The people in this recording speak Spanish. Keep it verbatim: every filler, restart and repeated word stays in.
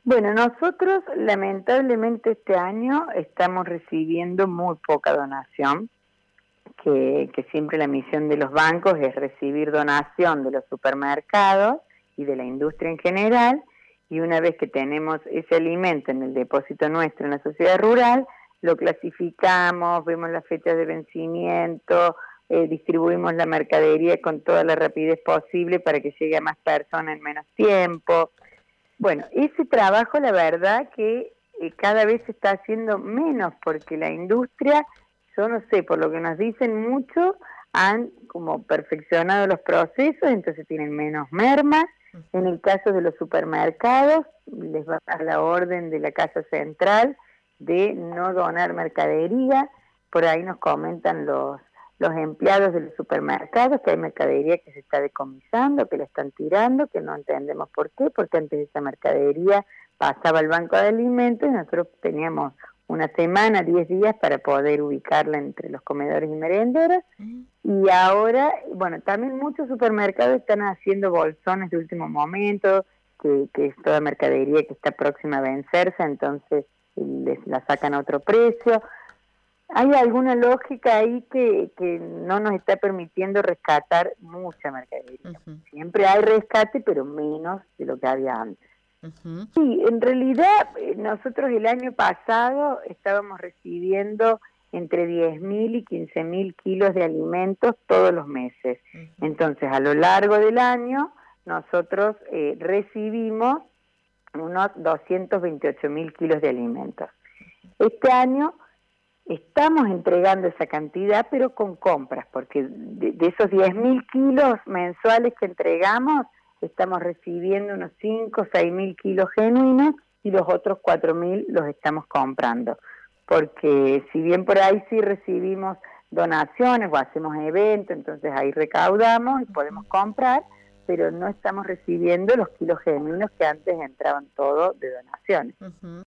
Bueno, nosotros lamentablemente este año estamos recibiendo muy poca donación, que, que siempre la misión de los bancos es recibir donación de los supermercados y de la industria en general, y una vez que tenemos ese alimento en el depósito nuestro en la sociedad rural, lo clasificamos, vemos las fechas de vencimiento, eh, distribuimos la mercadería con toda la rapidez posible para que llegue a más personas en menos tiempo. Bueno, ese trabajo la verdad que eh, cada vez se está haciendo menos porque la industria, yo no sé, por lo que nos dicen mucho, han como perfeccionado los procesos, entonces tienen menos mermas. En el caso de los supermercados, les va a dar la orden de la Casa Central de no donar mercadería. Por ahí nos comentan los los empleados de los supermercados que hay mercadería que se está decomisando, que la están tirando, que no entendemos por qué, porque antes esa mercadería pasaba al banco de alimentos y nosotros teníamos una semana, diez días para poder ubicarla entre los comedores y merenderos. Y ahora, bueno, también muchos supermercados están haciendo bolsones de último momento, que, que es toda mercadería que está próxima a vencerse, entonces les la sacan a otro precio. Hay alguna lógica ahí que, que no nos está permitiendo rescatar mucha mercadería. Uh-huh. Siempre hay rescate, pero menos de lo que había antes. Uh-huh. Sí, en realidad nosotros el año pasado estábamos recibiendo entre diez mil y quince mil kilos de alimentos todos los meses. Uh-huh. Entonces, a lo largo del año, nosotros eh, recibimos unos doscientos veintiocho mil kilos de alimentos. Este año estamos entregando esa cantidad, pero con compras, porque de, de esos diez mil kilos mensuales que entregamos, estamos recibiendo unos cinco o seis mil kilos genuinos y los otros cuatro mil los estamos comprando. Porque si bien por ahí sí recibimos donaciones o hacemos eventos, entonces ahí recaudamos y podemos comprar, pero no estamos recibiendo los kilos genuinos que antes entraban todos de donaciones. Uh-huh.